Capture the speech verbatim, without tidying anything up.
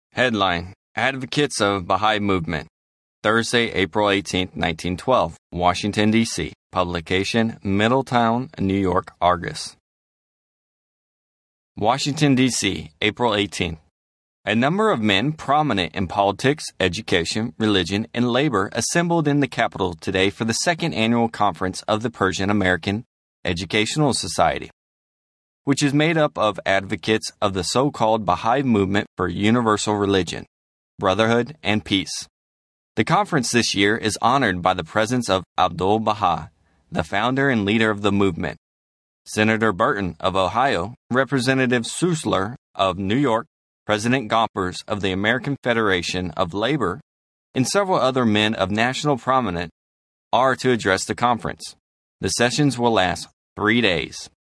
Headline: Advocates of Baha'i Movement. Thursday, April eighteenth, nineteen twelve. Washington, D C Publication: Middletown, New York, Argus. Washington, D C, April eighteenth. A number of men prominent in politics, education, religion, and labor assembled in the Capitol today for the second annual conference of the Persian American Educational Society, which is made up of advocates of the so-called Baha'i movement for universal religion, brotherhood, and peace. The conference this year is honored by the presence of Abdu'l-Baha, the founder and leader of the movement, Senator Burton of Ohio, Representative Sussler of New York, President Gompers of the American Federation of Labor, and several other men of national prominence are to address the conference. The sessions will last three days.